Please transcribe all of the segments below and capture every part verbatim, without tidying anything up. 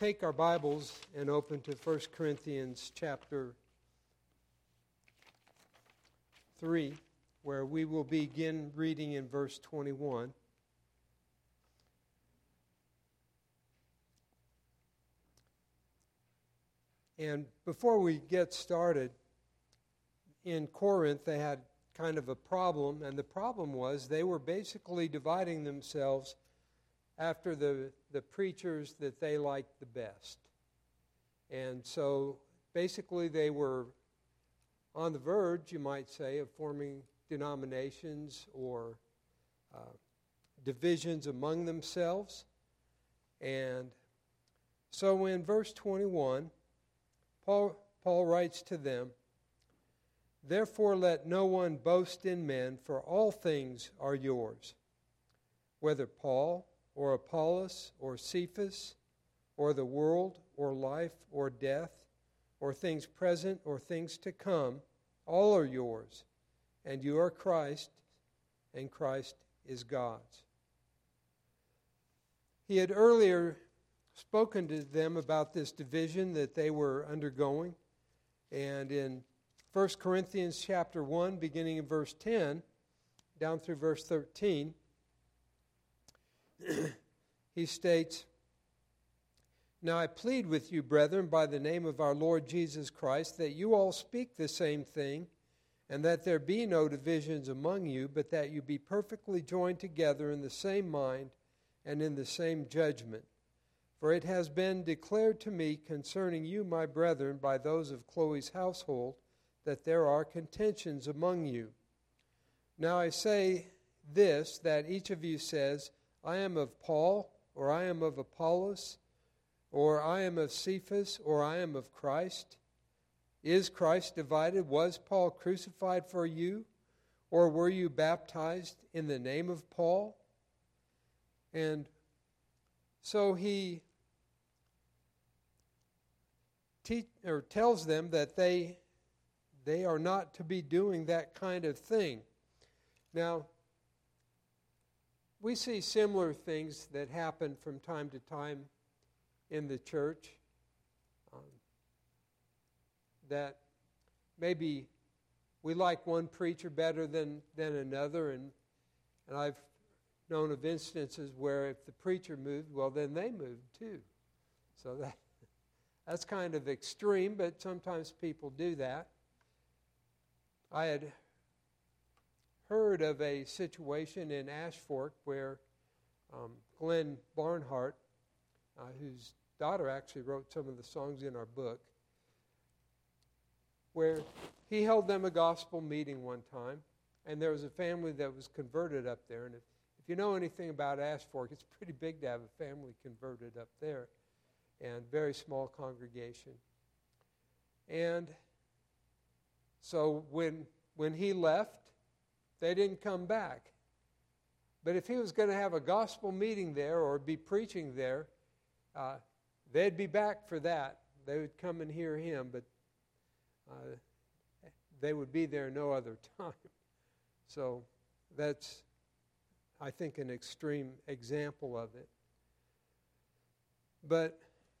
Take our Bibles and open to First Corinthians chapter three, where we will begin reading in verse twenty-one. And before we get started, in Corinth they had kind of a problem, and the problem was they were basically dividing themselves after the, the preachers that they liked the best. And so basically they were on the verge, you might say, of forming denominations or uh, divisions among themselves. And so in verse twenty-one, Paul, Paul writes to them, "Therefore let no one boast in men, for all things are yours, whether Paul or Apollos, or Cephas, or the world, or life, or death, or things present, or things to come, all are yours, and you are Christ, and Christ is God's." He had earlier spoken to them about this division that they were undergoing, and in First Corinthians chapter one, beginning in verse ten, down through verse thirteen, he states, "Now I plead with you, brethren, by the name of our Lord Jesus Christ, that you all speak the same thing, and that there be no divisions among you, but that you be perfectly joined together in the same mind and in the same judgment. For it has been declared to me concerning you, my brethren, by those of Chloe's household, that there are contentions among you. Now I say this, that each of you says, I am of Paul, or I am of Apollos, or I am of Cephas, or I am of Christ. Is Christ divided? Was Paul crucified for you? Or were you baptized in the name of Paul?" And so he te- or tells them that they, they are not to be doing that kind of thing. Now, we see similar things that happen from time to time in the church, um, that maybe we like one preacher better than, than another, and, and I've known of instances where if the preacher moved, well, then they moved too. So that that's kind of extreme, but sometimes people do that. I had heard of a situation in Ashfork where um, Glenn Barnhart, uh, whose daughter actually wrote some of the songs in our book, where he held them a gospel meeting one time, and there was a family that was converted up there. And if, if you know anything about Ashfork, it's pretty big to have a family converted up there, and very small congregation. And so when when he left, they didn't come back. But if he was going to have a gospel meeting there or be preaching there, uh, they'd be back for that. They would come and hear him, but uh, they would be there no other time. So that's, I think, an extreme example of it. But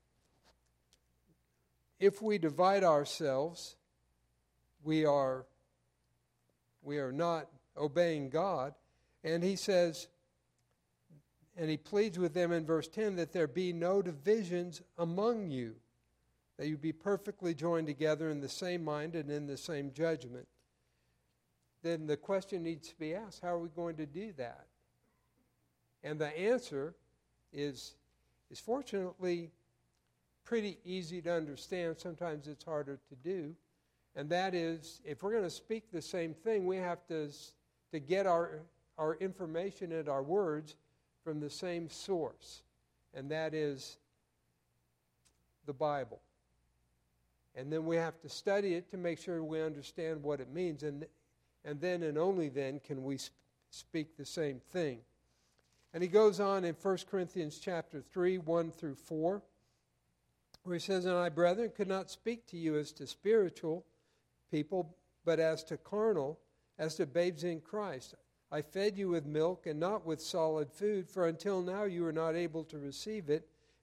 if we divide ourselves, we are we are not obeying God. And he says, and he pleads with them in verse ten, that there be no divisions among you, that you be perfectly joined together in the same mind and in the same judgment. Then the question needs to be asked, how are we going to do that? And the answer is, is fortunately pretty easy to understand. Sometimes it's harder to do. And that is, if we're going to speak the same thing, we have to, to get our, our information and our words from the same source. And that is the Bible. And then we have to study it to make sure we understand what it means. And, and then and only then can we sp- speak the same thing. And he goes on in First Corinthians chapter three, one through four, where he says, "And I, brethren, could not speak to you as to spiritual people, but as to carnal, as to babes in Christ. I fed you with milk and not with solid food, for until now you were not able to receive it,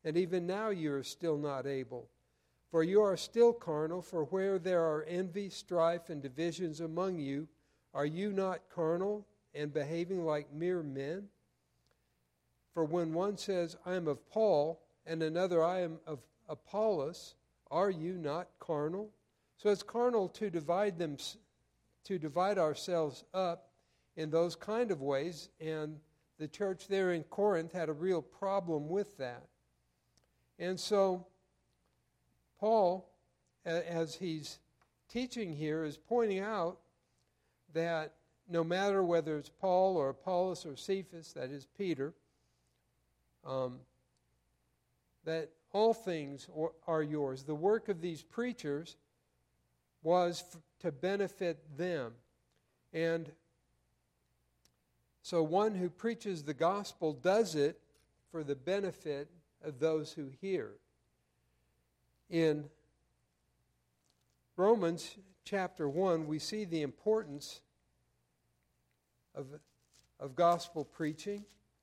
and even now you are still not able. For you are still carnal, for where there are envy, strife, and divisions among you, are you not carnal and behaving like mere men? For when one says, I am of Paul, and another, I am of Apollos, are you not carnal? So it's carnal to divide them, to divide ourselves up in those kind of ways, and the church there in Corinth had a real problem with that. And so Paul, as he's teaching here, is pointing out that no matter whether it's Paul or Apollos or Cephas, that is Peter, um, that all things are yours. The work of these preachers was f- to benefit them. And so one who preaches the gospel does it for the benefit of those who hear. In Romans chapter one, we see the importance of, of gospel preaching,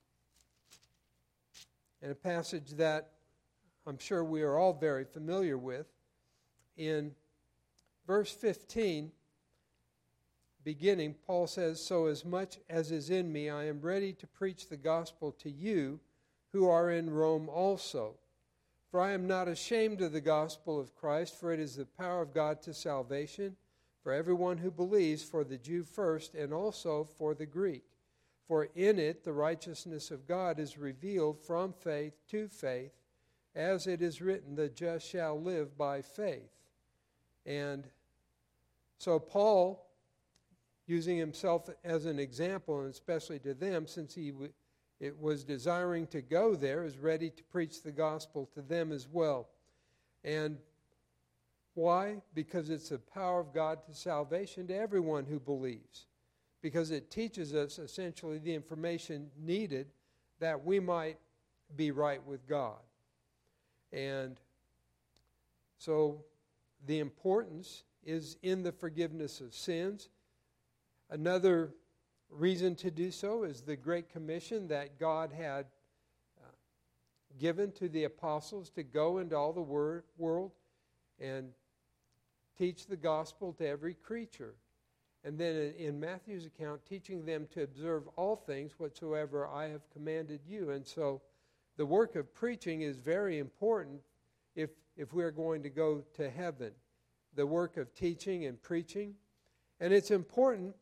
and a passage that I'm sure we are all very familiar with. In verse fifteen, beginning, Paul says, So as much as is in me, I am ready to preach the gospel to you who are in Rome also. For I am not ashamed of the gospel of Christ, for it is the power of God to salvation for everyone who believes, for the Jew first, and also for the Greek. For in it the righteousness of God is revealed from faith to faith, as it is written, the just shall live by faith. And so Paul, using himself as an example, and especially to them, since he w- it was desiring to go there, is ready to preach the gospel to them as well. And why? Because it's the power of God to salvation to everyone who believes. Because it teaches us essentially the information needed that we might be right with God. And so the importance is in the forgiveness of sins. Another reason to do so is the Great Commission that God had uh, given to the apostles to go into all the wor- world and teach the gospel to every creature. And then in, in Matthew's account, teaching them to observe all things whatsoever I have commanded you. And so the work of preaching is very important if, if we're going to go to heaven. The work of teaching and preaching. And it's important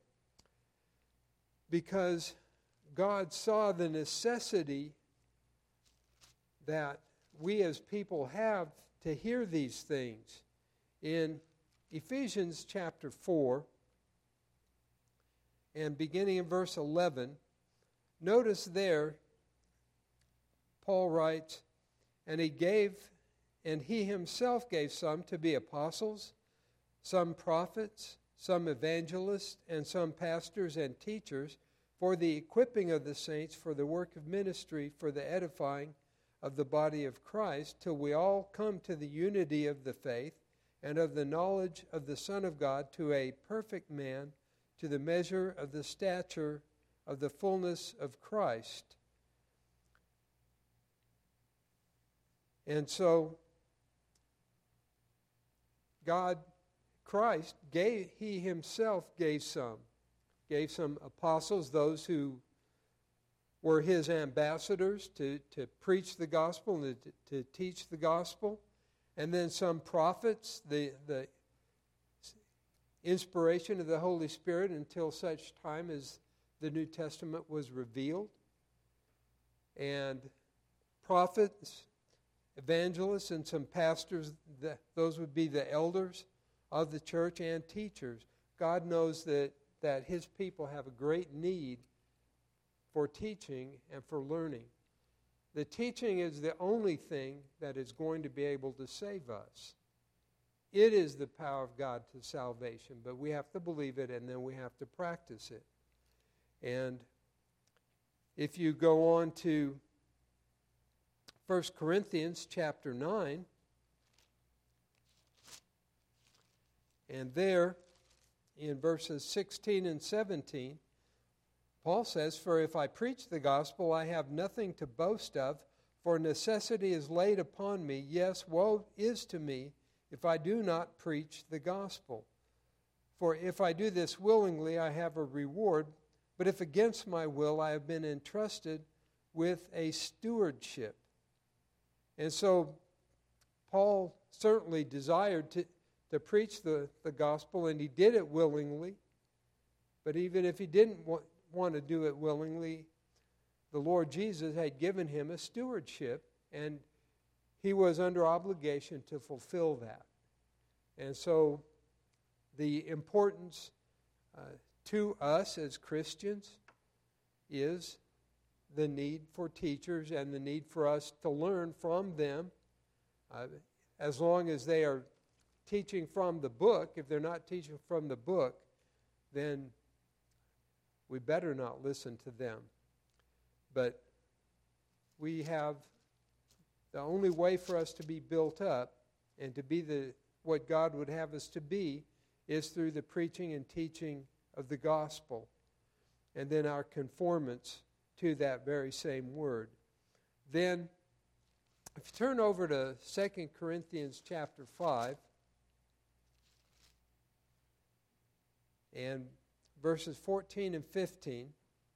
because God saw the necessity that we as people have to hear these things. In Ephesians chapter four, and beginning in verse eleven, notice there, Paul writes, And he gave, and he himself gave some to be apostles, some prophets, some evangelists, and some pastors and teachers, for the equipping of the saints, for the work of ministry, for the edifying of the body of Christ, till we all come to the unity of the faith and of the knowledge of the Son of God, to a perfect man, to the measure of the stature of the fullness of Christ. And so, God, Christ, gave, He Himself gave some. Gave some apostles, those who were His ambassadors to, to preach the gospel and to, to teach the gospel. And then some prophets, the, the inspiration of the Holy Spirit until such time as the New Testament was revealed. And prophets, evangelists, and some pastors, the, those would be the elders of the church, and teachers. God knows that, that His people have a great need for teaching and for learning. The teaching is the only thing that is going to be able to save us. It is the power of God to salvation, but we have to believe it and then we have to practice it. And if you go on to First Corinthians chapter nine, and there in verses sixteen and seventeen, Paul says, For if I preach the gospel, I have nothing to boast of, For necessity is laid upon me. Yes, woe is to me if I do not preach the gospel. For if I do this willingly, I have a reward. But if against my will, I have been entrusted with a stewardship. And so Paul certainly desired to, to preach the, the gospel, and he did it willingly. But even if he didn't want, want to do it willingly, the Lord Jesus had given him a stewardship, and he was under obligation to fulfill that. And so the importance uh, to us as Christians is the need for teachers and the need for us to learn from them. Uh, as long as they are teaching from the book, if they're not teaching from the book, then we better not listen to them. But we have the only way for us to be built up and to be the what God would have us to be is through the preaching and teaching of the gospel, and then our conformance to that very same word. Then, if you turn over to Second Corinthians chapter five, and verses fourteen and fifteen,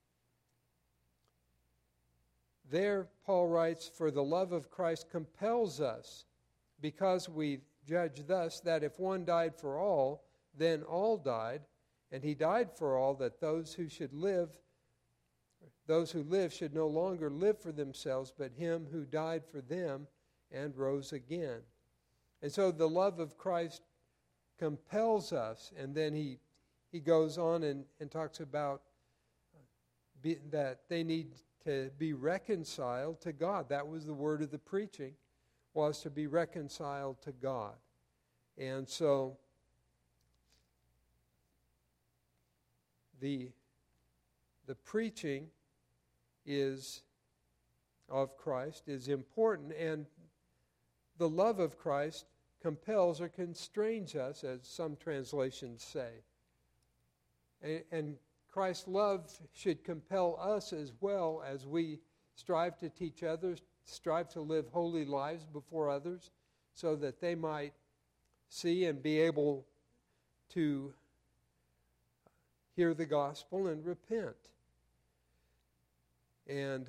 there Paul writes, "For the love of Christ compels us, because we judge thus, that if one died for all, then all died, and he died for all, that those who should live, those who live should no longer live for themselves, but him who died for them and rose again." And so the love of Christ compels us, and then he he goes on and, and talks about be, that they need to be reconciled to God. That was the word of the preaching, was to be reconciled to God. And so the the preaching is of Christ is important, and the love of Christ compels or constrains us, as some translations say. And, and Christ's love should compel us as well, as we strive to teach others, strive to live holy lives before others, so that they might see and be able to hear the gospel and repent. And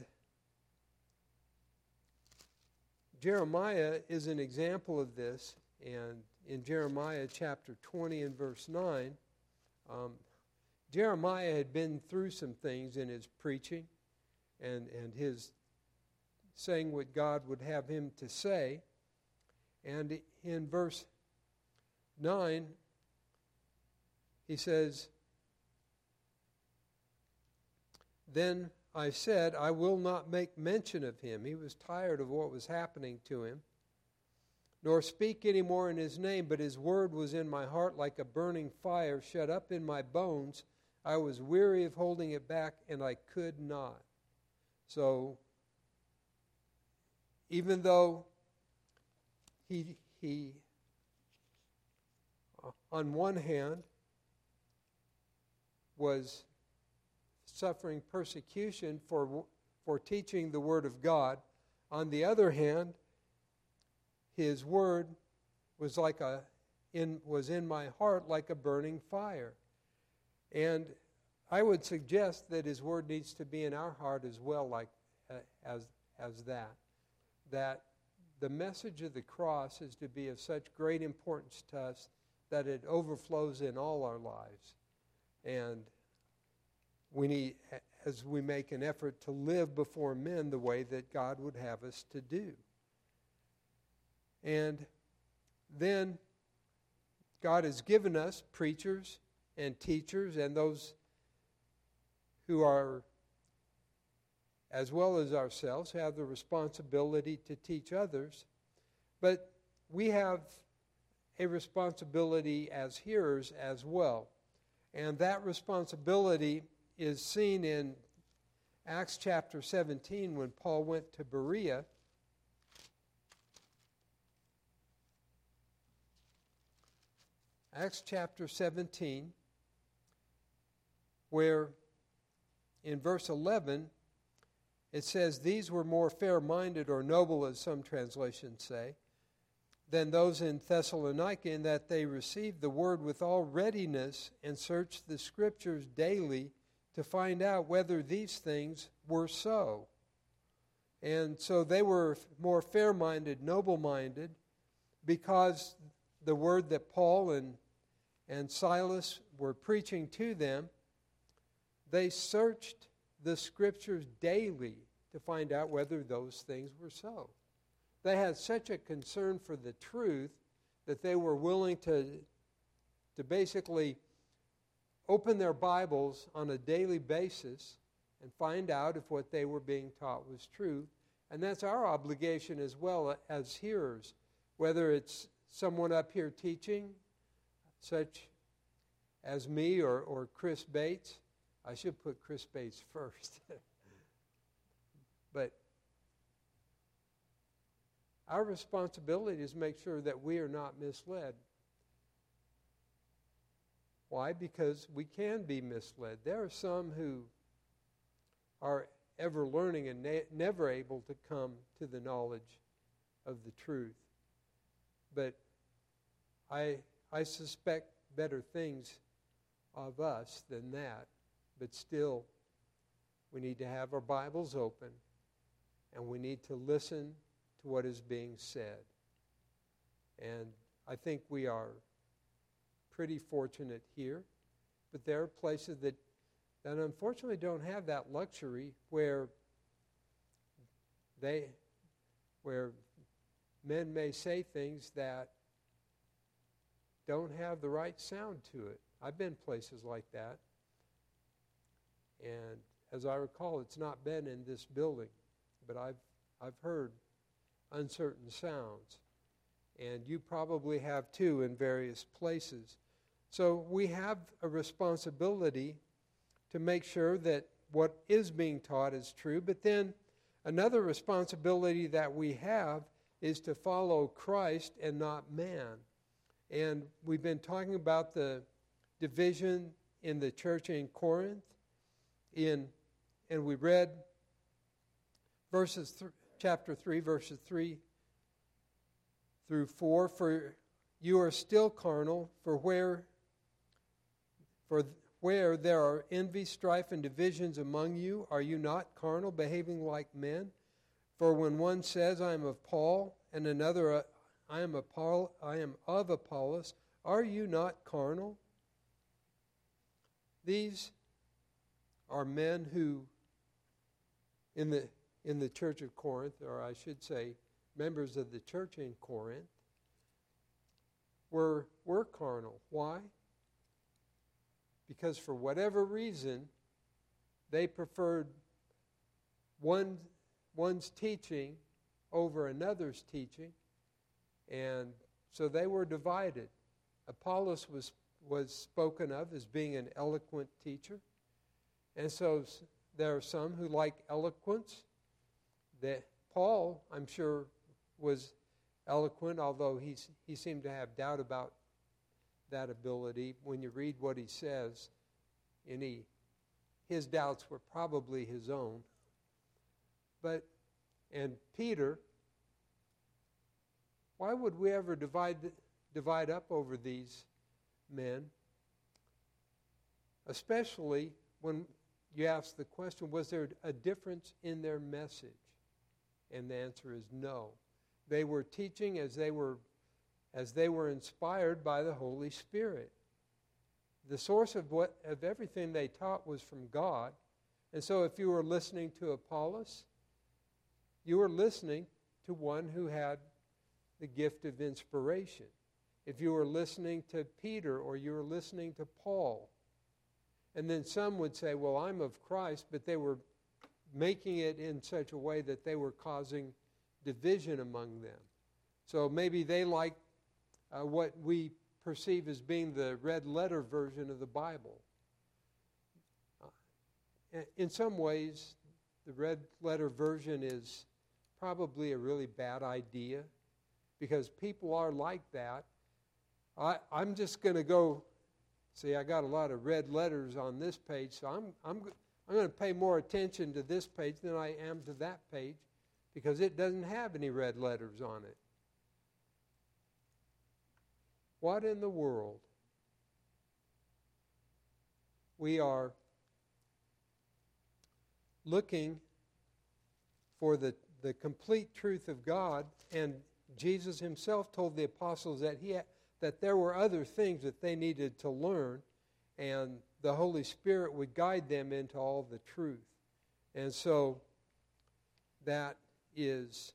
Jeremiah is an example of this. And in Jeremiah chapter twenty and verse nine, um, Jeremiah had been through some things in his preaching and, and his saying what God would have him to say. And in verse nine, he says, "Then I said, I will not make mention of him." He was tired of what was happening to him. "Nor speak any more in his name, but his word was in my heart like a burning fire shut up in my bones. I was weary of holding it back, and I could not." So, even though he, he on one hand, was suffering persecution for for teaching the Word of God, on the other hand, his word was like a in was in my heart like a burning fire. And I would suggest that his word needs to be in our heart as well, like uh, as as that. That the message of the cross is to be of such great importance to us that it overflows in all our lives. And we need, as we make an effort to live before men the way that God would have us to do. And then God has given us preachers and teachers and those who are, as well as ourselves, have the responsibility to teach others. But we have a responsibility as hearers as well. And that responsibility is seen in Acts chapter seventeen when Paul went to Berea. Acts chapter seventeen, where in verse eleven, it says, these were more fair-minded or noble, as some translations say, than those in Thessalonica, in that they received the word with all readiness and searched the Scriptures daily to find out whether these things were so. And so they were more fair-minded, noble-minded, because the word that Paul and, and Silas were preaching to them, they searched the Scriptures daily to find out whether those things were so. They had such a concern for the truth that they were willing to, to basically open their Bibles on a daily basis and find out if what they were being taught was true. And that's our obligation as well as hearers, whether it's someone up here teaching, such as me or, or Chris Bates. I should put Chris Bates first. But our responsibility is to make sure that we are not misled. Why? Because we can be misled. There are some who are ever learning and ne- never able to come to the knowledge of the truth. But I I suspect better things of us than that. But still, we need to have our Bibles open, and we need to listen to what is being said. And I think we are pretty fortunate here, but there are places that, that unfortunately don't have that luxury where they where men may say things that don't have the right sound to it. I've been places like that. And as I recall, it's not been in this building, but I've I've heard uncertain sounds. And you probably have too in various places. So we have a responsibility to make sure that what is being taught is true. But then another responsibility that we have is to follow Christ and not man. And we've been talking about the division in the church in Corinth. In and we read verses th- chapter three, verses three through four. For you are still carnal, for where for where there are envy, strife, and divisions among you, are you not carnal, behaving like men? For when one says, I am of Paul, and another, uh, I am of Paul, I am of Apollos, are you not carnal? These are men who, in the in the church of Corinth, or I should say, members of the church in Corinth, were were carnal. Why? Because for whatever reason, they preferred one one's teaching over another's teaching, and so they were divided. Apollos was was spoken of as being an eloquent teacher. And so there are some who like eloquence. That Paul, I'm sure, was eloquent, although he's, he seemed to have doubt about that ability. When you read what he says, and he, his doubts were probably his own. But, and Peter, why would we ever divide divide up over these men? Especially when you ask the question, was there a difference in their message? And the answer is no. They were teaching as they were as they were inspired by the Holy Spirit. The source of what of everything they taught was from God. And so if you were listening to Apollos, you were listening to one who had the gift of inspiration. If you were listening to Peter or you were listening to Paul, and then some would say, well, I'm of Christ, but they were making it in such a way that they were causing division among them. So maybe they like uh, what we perceive as being the red letter version of the Bible. Uh, in some ways, the red letter version is probably a really bad idea because people are like that. I, I'm just going to go, see, I got a lot of red letters on this page, so I'm I'm I'm going to pay more attention to this page than I am to that page because it doesn't have any red letters on it. What in the world? We are looking for the, the complete truth of God, and Jesus himself told the apostles that he had, that there were other things that they needed to learn, and the Holy Spirit would guide them into all the truth. And so that is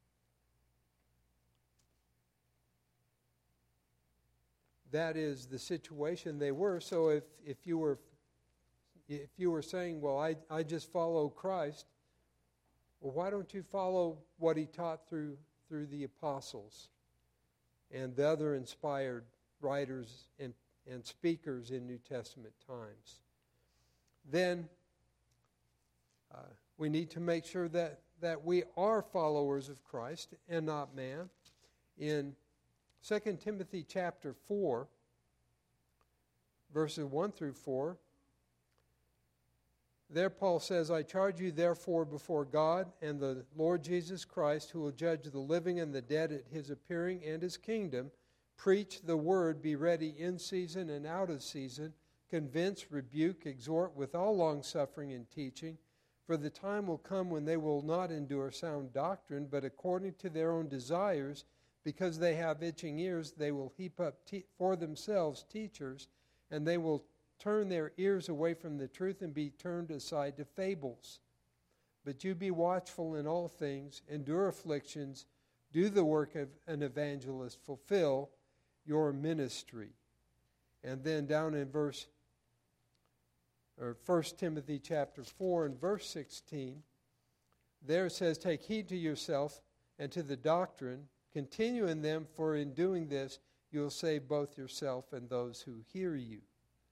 that is the situation they were. So if, if you were if you were saying, well, I, I just follow Christ, well, why don't you follow what he taught through through the apostles and the other inspired writers and, and speakers in New Testament times? Then uh, we need to make sure that, that we are followers of Christ and not man. In Second Timothy chapter four, verses one through four, there Paul says, I charge you therefore before God and the Lord Jesus Christ, who will judge the living and the dead at his appearing and his kingdom, preach the word, be ready in season and out of season, convince, rebuke, exhort with all longsuffering and teaching. For the time will come when they will not endure sound doctrine, but according to their own desires, because they have itching ears, they will heap up te- for themselves teachers, and they will turn their ears away from the truth and be turned aside to fables. But you be watchful in all things, endure afflictions, do the work of an evangelist, fulfill your ministry. And then down in verse, or First Timothy chapter four and verse sixteen, there it says, take heed to yourself and to the doctrine, continue in them, for in doing this you will save both yourself and those who hear you.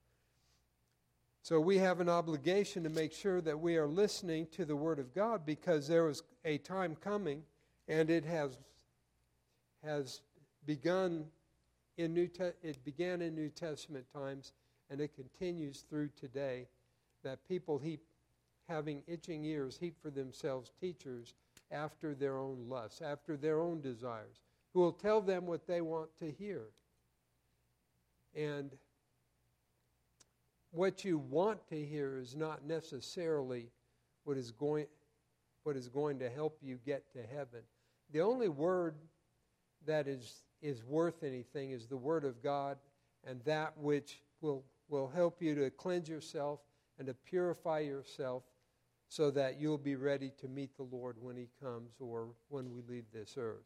So we have an obligation to make sure that we are listening to the Word of God, because there was a time coming, and it has has begun in New Te- it began in New Testament times, and it continues through today, that people heap, having itching ears, heap for themselves teachers after their own lusts, after their own desires, who will tell them what they want to hear. And what you want to hear is not necessarily what is going what is going to help you get to heaven. The only word that is is worth anything is the Word of God, and that which will will help you to cleanse yourself and to purify yourself so that you'll be ready to meet the Lord when he comes or when we leave this earth.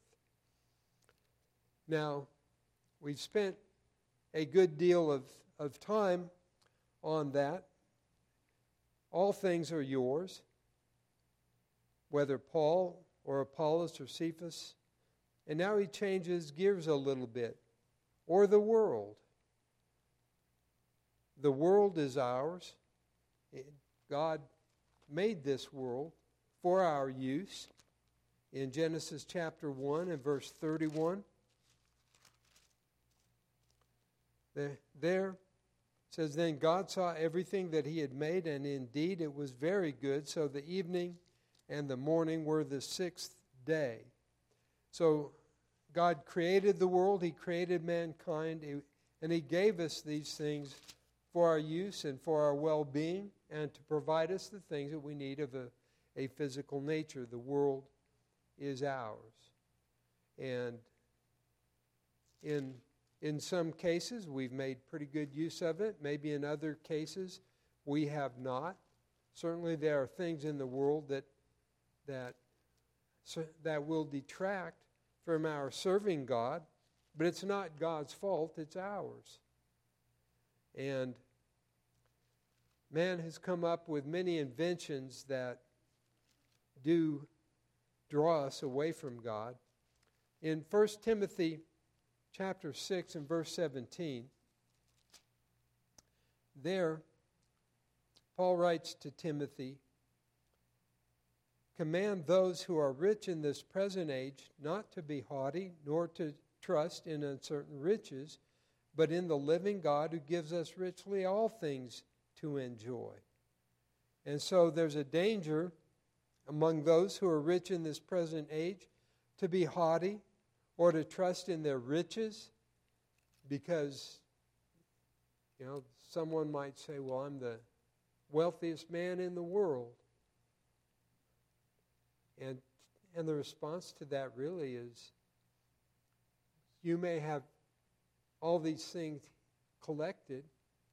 Now, we've spent a good deal of, of time on that. All things are yours, whether Paul or Apollos or Cephas. And now he changes gears a little bit. Or the world. The world is ours. God made this world for our use. In Genesis chapter one and verse thirty-one, there, there says, then God saw everything that he had made, and indeed it was very good. So the evening and the morning were the sixth day. So God created the world, he created mankind, and he gave us these things for our use and for our well-being, and to provide us the things that we need of a, a physical nature. The world is ours. And in In some cases, we've made pretty good use of it. Maybe in other cases, we have not. Certainly, there are things in the world that that that will detract from our serving God, but it's not God's fault, it's ours. And man has come up with many inventions that do draw us away from God. In First Timothy chapter six and verse seventeen, there Paul writes to Timothy, command those who are rich in this present age not to be haughty, nor to trust in uncertain riches, but in the living God, who gives us richly all things to enjoy. And so there's a danger among those who are rich in this present age to be haughty or to trust in their riches because, you know, someone might say, well, I'm the wealthiest man in the world. And and the response to that really is, you may have all these things collected,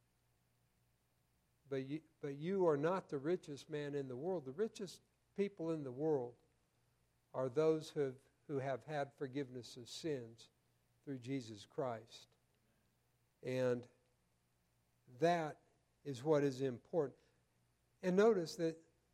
but you, but you are not the richest man in the world. The richest people in the world are those who have, who have had forgiveness of sins through Jesus Christ. And that is what is important. And notice that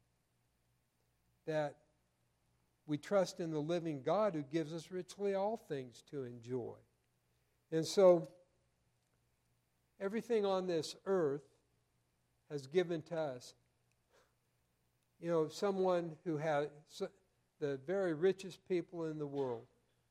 that we trust in the living God who gives us richly all things to enjoy. And so everything on this earth has given to us. You know, someone who has the very richest people in the world,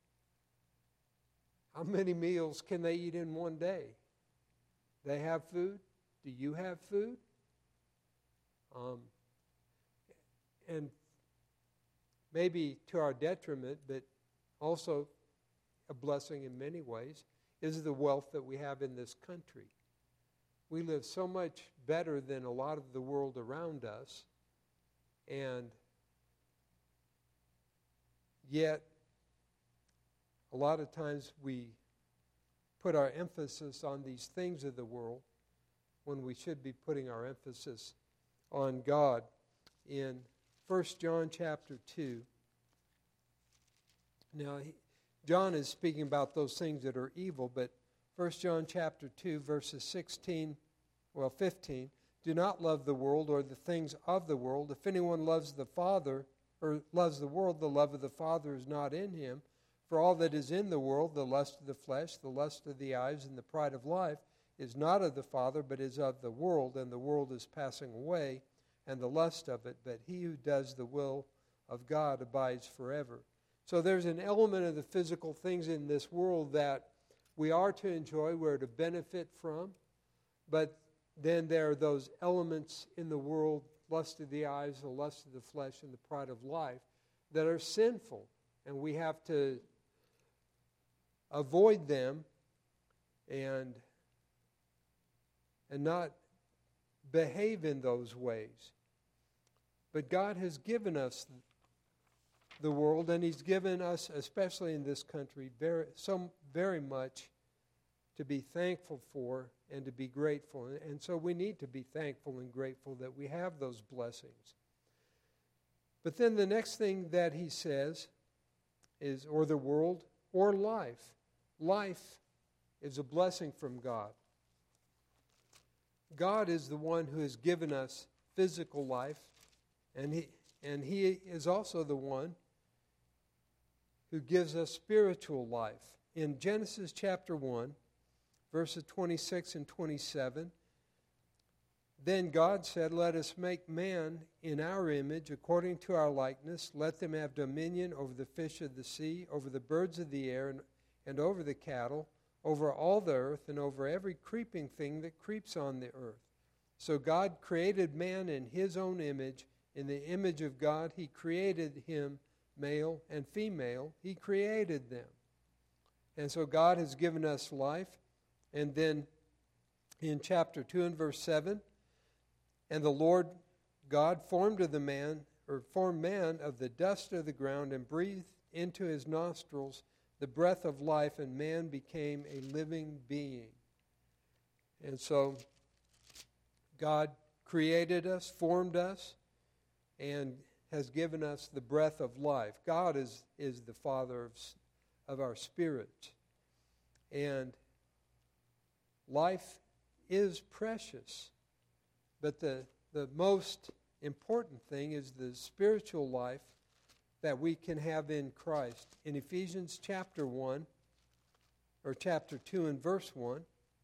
how many meals can they eat in one day? They have food? Do you have food? Um, and maybe to our detriment, but also a blessing in many ways, is the wealth that we have in this country. We live so much better than a lot of the world around us, and yet a lot of times we put our emphasis on these things of the world when we should be putting our emphasis on God. In First John chapter two, now he, John is speaking about those things that are evil, but First John chapter two, verses sixteen, well, fifteen, do not love the world or the things of the world. If anyone loves the Father, or loves the world, the love of the Father is not in him. For all that is in the world, the lust of the flesh, the lust of the eyes, and the pride of life, is not of the Father, but is of the world, and the world is passing away, and the lust of it, but he who does the will of God abides forever. So there's an element of the physical things in this world that we are to enjoy, we're to benefit from, but then there are those elements in the world, lust of the eyes, the lust of the flesh, and the pride of life, that are sinful, and we have to avoid them and, and not behave in those ways. But God has given us the world, and He's given us, especially in this country, very, so very much to be thankful for and to be grateful. And so we need to be thankful and grateful that we have those blessings. But then the next thing that he says is, or the world, or life. Life is a blessing from God. God is the one who has given us physical life, and he, and he is also the one who gives us spiritual life. In Genesis chapter one, verses twenty-six and twenty-seven, then God said, let us make man in our image, according to our likeness. Let them have dominion over the fish of the sea, over the birds of the air, and, and over the cattle, over all the earth, and over every creeping thing that creeps on the earth. So God created man in His own image. In the image of God, He created him, male and female. He created them. And so God has given us life. And then in chapter two and verse seven, and the Lord God formed of the man, or formed man of the dust of the ground, and breathed into his nostrils the breath of life, and man became a living being. And so God created us, formed us, and has given us the breath of life. God is, is the Father of, of our spirit. And life is precious. But the, the most important thing is the spiritual life that we can have in Christ. In Ephesians chapter one, or chapter two and verse one,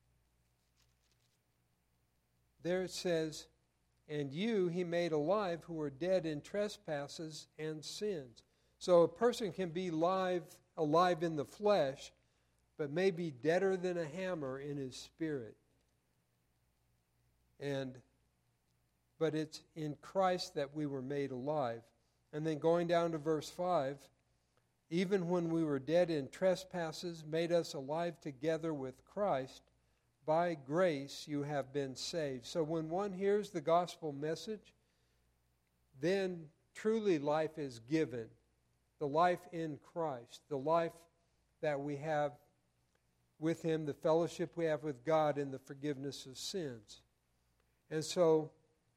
there it says, and you he made alive who were dead in trespasses and sins. So a person can be alive, alive in the flesh, but may be deader than a hammer in his spirit. And but it's in Christ that we were made alive. And then going down to verse five, even when we were dead in trespasses, made us alive together with Christ. By grace you have been saved. So when one hears the gospel message, then truly life is given. The life in Christ, the life that we have with Him, the fellowship we have with God, and the forgiveness of sins. And so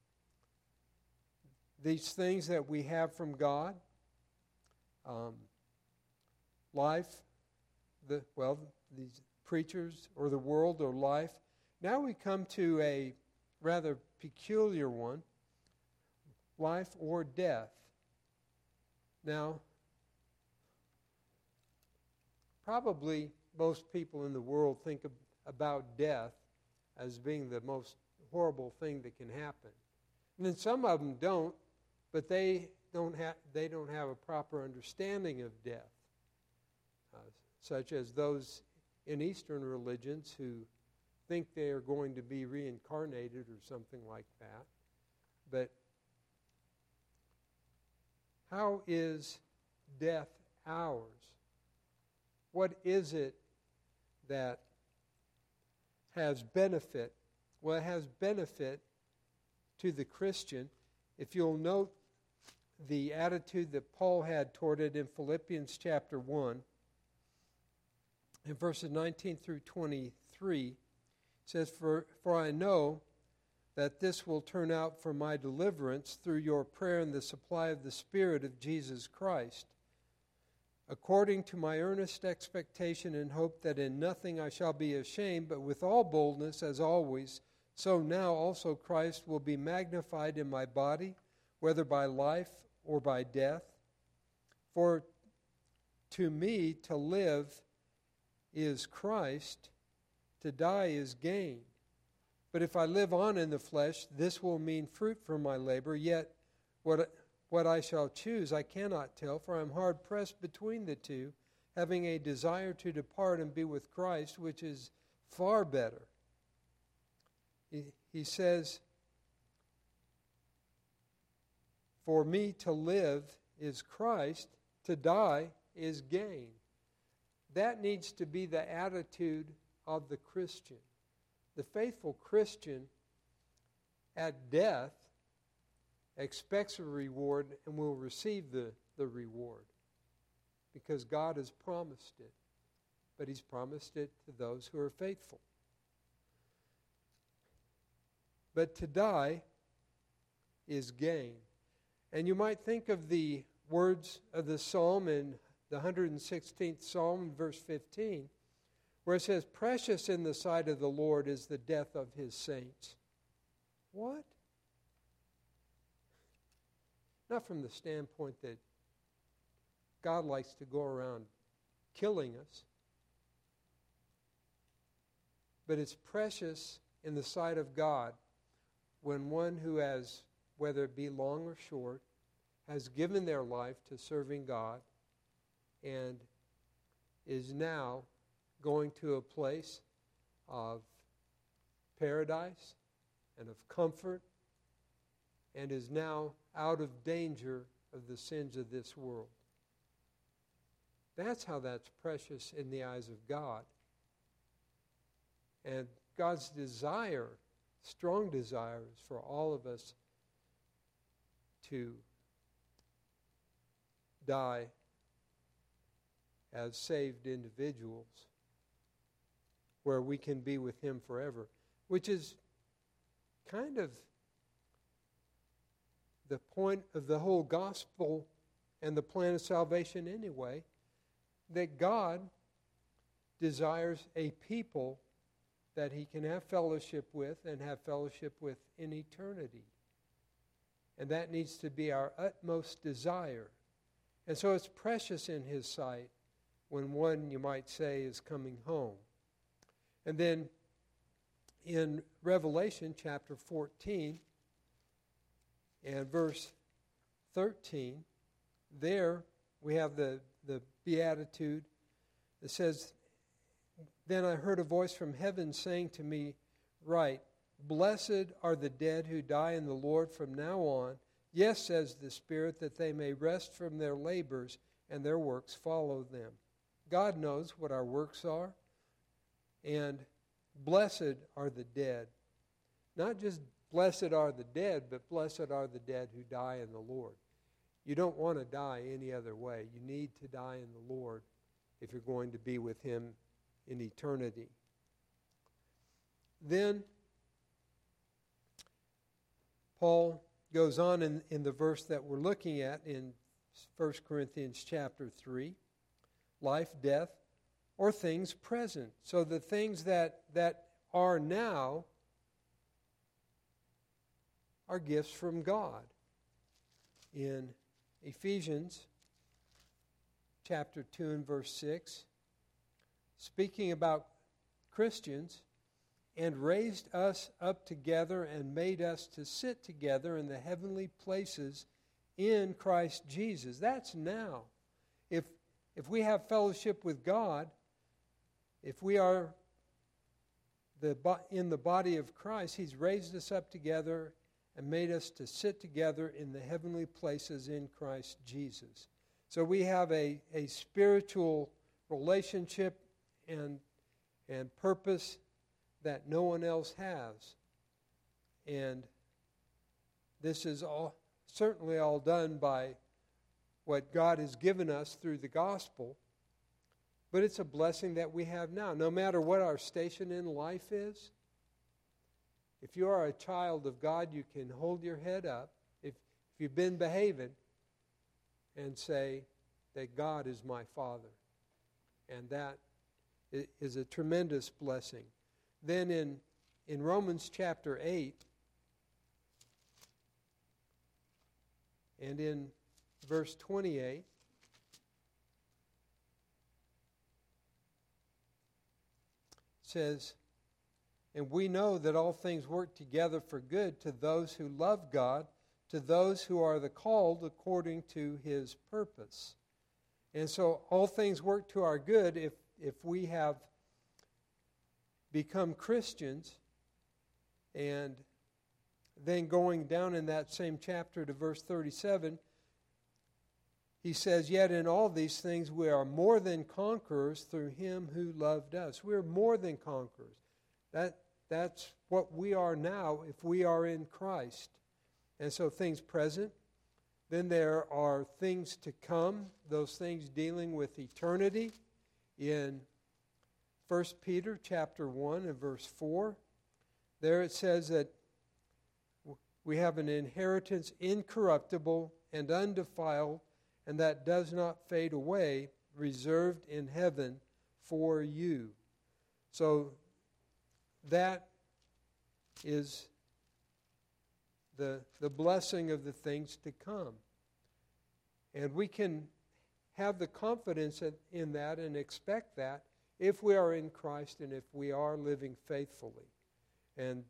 these things that we have from God, um, life, the well, these preachers or the world or life. Now we come to a rather peculiar one, life or death. Now, probably most people in the world think of, about death as being the most horrible thing that can happen. And then some of them don't, but they don't have they don't have a proper understanding of death, uh, such as those in Eastern religions who think they are going to be reincarnated or something like that. But how is death ours? What is it that has benefit? Well, it has benefit to the Christian. If you'll note the attitude that Paul had toward it in Philippians chapter one, in verses nineteen through twenty-three, it says, For, for I know that this will turn out for my deliverance through your prayer and the supply of the Spirit of Jesus Christ, according to my earnest expectation and hope that in nothing I shall be ashamed, but with all boldness, as always, so now also Christ will be magnified in my body, whether by life or by death. For to me to live is Christ, to die is gain. But if I live on in the flesh, this will mean fruit from my labor, yet what what I shall choose I cannot tell, for I am hard pressed between the two, having a desire to depart and be with Christ, which is far better. He, he says, for me to live is Christ, to die is gain. That needs to be the attitude of the Christian. The faithful Christian at death expects a reward and will receive the, the reward because God has promised it. But He's promised it to those who are faithful. But to die is gain. And you might think of the words of the psalm in the one hundred sixteenth Psalm, verse fifteen, where it says, precious in the sight of the Lord is the death of His saints. What? Not from the standpoint that God likes to go around killing us, but it's precious in the sight of God when one who has, whether it be long or short, has given their life to serving God and is now going to a place of paradise and of comfort and is now out of danger of the sins of this world. That's how that's precious in the eyes of God. And God's desire, strong desire, is for all of us to die as saved individuals where we can be with Him forever, which is kind of the point of the whole gospel and the plan of salvation anyway, that God desires a people that He can have fellowship with and have fellowship with in eternity. And that needs to be our utmost desire. And so it's precious in His sight when one, you might say, is coming home. And then in Revelation chapter fourteen and verse thirteen, there we have the, the beatitude that says, then I heard a voice from heaven saying to me, write, blessed are the dead who die in the Lord from now on. Yes, says the Spirit, that they may rest from their labors and their works follow them. God knows what our works are. And blessed are the dead. Not just blessed are the dead, but blessed are the dead who die in the Lord. You don't want to die any other way. You need to die in the Lord if you're going to be with Him in eternity. Then Paul goes on in, in the verse that we're looking at in First Corinthians chapter three, life, death, or things present. So the things that, that are now are gifts from God. In Ephesians chapter two and verse six, speaking about Christians, and raised us up together and made us to sit together in the heavenly places in Christ Jesus. That's now. If if we have fellowship with God, if we are the in the body of Christ, He's raised us up together and made us to sit together in the heavenly places in Christ Jesus. So we have a, a spiritual relationship and, and purpose that no one else has. And this is all certainly all done by what God has given us through the gospel. But it's a blessing that we have now. No matter what our station in life is, if you are a child of God, you can hold your head up, if, if you've been behaving, and say that God is my Father. And that is a tremendous blessing. Then in, in Romans chapter eight, and in verse twenty-eight, says, and we know that all things work together for good to those who love God, to those who are the called according to His purpose. And so all things work to our good if, if we have become Christians. And then going down in that same chapter to verse thirty-seven, he says, yet in all these things we are more than conquerors through Him who loved us. We're more than conquerors. That That's what we are now if we are in Christ. And so things present. Then there are things to come, those things dealing with eternity. In First Peter chapter one and verse four, there it says that we have an inheritance incorruptible and undefiled, and that does not fade away, reserved in heaven for you. So that is the, the blessing of the things to come. And we can have the confidence in that and expect that if we are in Christ and if we are living faithfully. And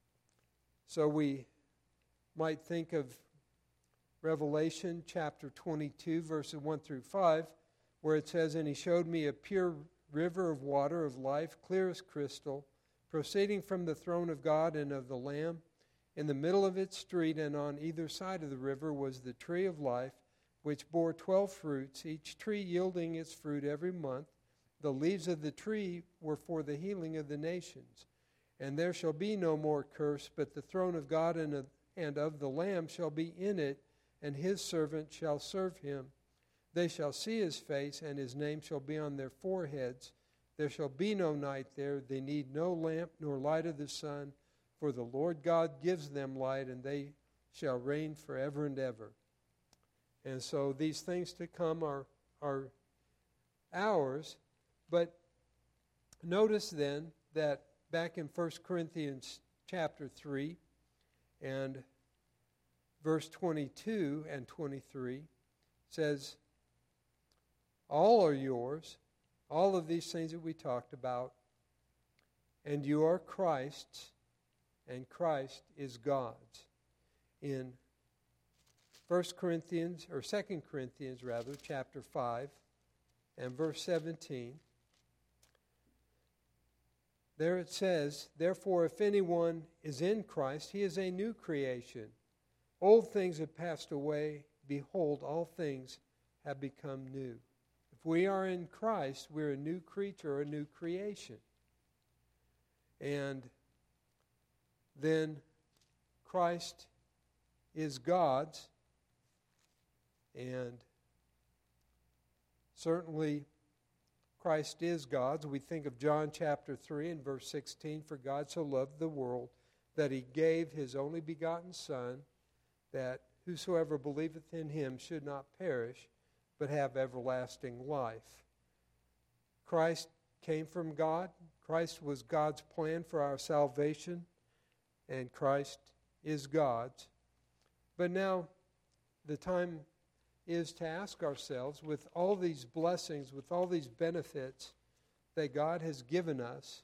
so we might think of Revelation chapter twenty-two, verses one through five, where it says, and He showed me a pure river of water of life, clear as crystal, proceeding from the throne of God and of the Lamb. In the middle of its street and on either side of the river was the tree of life, which bore twelve fruits, each tree yielding its fruit every month. The leaves of the tree were for the healing of the nations. And there shall be no more curse, but the throne of God and of, and of the Lamb shall be in it, and His servant shall serve Him. They shall see His face, and His name shall be on their foreheads. There shall be no night there. They need no lamp nor light of the sun, for the Lord God gives them light, and they shall reign forever and ever. And so these things to come are, are ours. But notice then that back in First Corinthians chapter three and verse twenty-two and twenty-three says, all are yours, all of these things that we talked about, and you are Christ's, and Christ is God's. In First Corinthians, or Second Corinthians rather, chapter five and verse seventeen, there it says, therefore, if anyone is in Christ, he is a new creation. Old things have passed away. Behold, all things have become new. If we are in Christ, we're a new creature, a new creation. And then Christ is God's, and certainly Christ is God's. We think of John chapter three and verse sixteen, for God so loved the world that he gave his only begotten Son, that whosoever believeth in him should not perish, but have everlasting life. Christ came from God. Christ was God's plan for our salvation, and Christ is God's. But now the time is to ask ourselves, with all these blessings, with all these benefits that God has given us,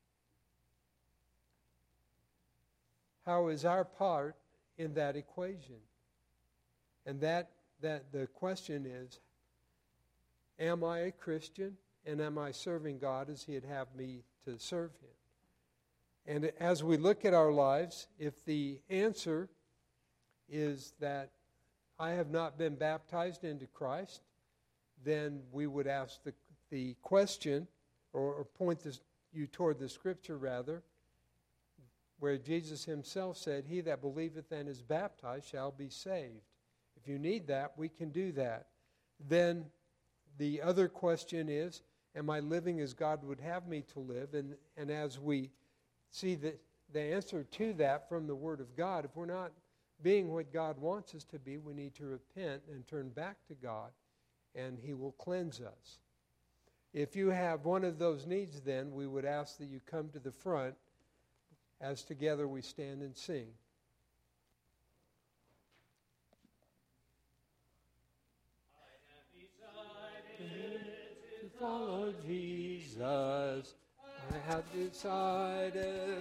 how is our part in that equation? And that that the question is, am I a Christian, and am I serving God as he'd have me to serve him? And as we look at our lives, if the answer is that I have not been baptized into Christ, then we would ask the, the question, or, or point this, you toward the Scripture rather, where Jesus himself said, he that believeth and is baptized shall be saved. If you need that, we can do that. Then the other question is, am I living as God would have me to live? And, and as we see the, the answer to that from the Word of God, if we're not being what God wants us to be, we need to repent and turn back to God, and he will cleanse us. If you have one of those needs, then we would ask that you come to the front as together we stand and sing. To follow Jesus, I have decided